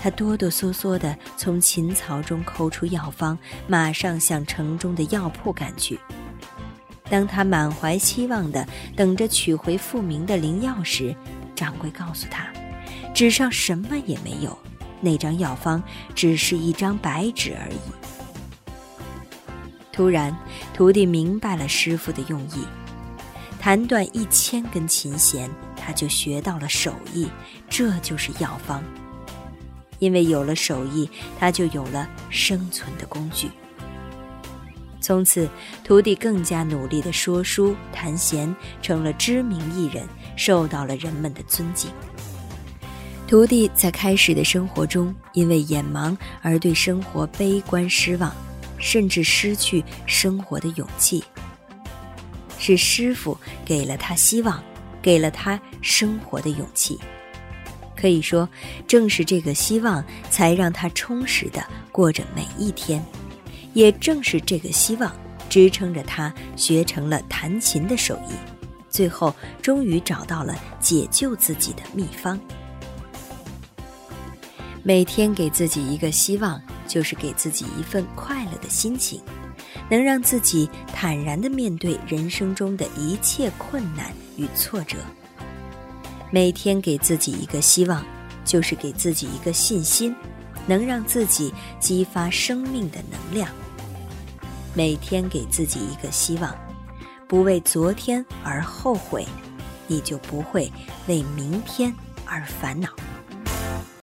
他哆哆嗦嗦地从琴槽中抠出药方，马上向城中的药铺赶去。当他满怀期望地等着取回复明的灵药时，掌柜告诉他，纸上什么也没有，那张药方只是一张白纸而已。突然，徒弟明白了师傅的用意，弹断1000根琴弦，他就学到了手艺，这就是药方。因为有了手艺，他就有了生存的工具。从此，徒弟更加努力地说书弹弦，成了知名艺人，受到了人们的尊敬。徒弟在开始的生活中，因为眼盲而对生活悲观失望，甚至失去生活的勇气。是师傅给了他希望，给了他生活的勇气。可以说，正是这个希望，才让他充实地过着每一天。也正是这个希望，支撑着他学成了弹琴的手艺，最后终于找到了解救自己的秘方。每天给自己一个希望，就是给自己一份快乐的心情，能让自己坦然地面对人生中的一切困难与挫折。每天给自己一个希望，就是给自己一个信心，能让自己激发生命的能量。每天给自己一个希望，不为昨天而后悔，你就不会为明天而烦恼。